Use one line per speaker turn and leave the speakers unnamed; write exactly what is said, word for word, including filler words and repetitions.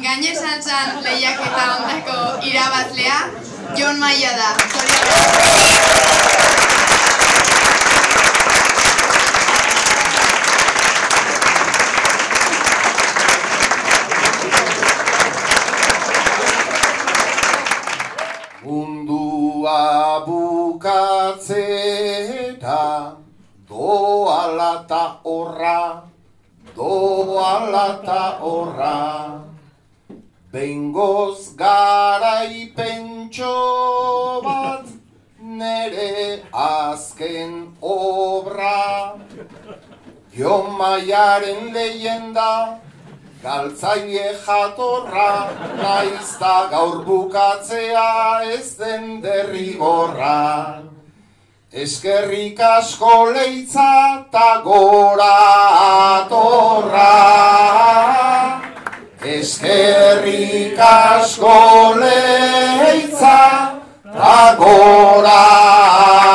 gainesan zan lehiaketa ondako irabazlea, Jon Maia da.
Mundua bukatzera, doala ta horra, doala ta horra. Behingoz garaipentxo bat, nere azken obra. Jon Maiaren leyenda, galtzaile jatorra, naizta gaur bukatzea ez den derrigorra. Eskerrik asko leitza ta gora atorra. Eskerrik asko leitza ta gora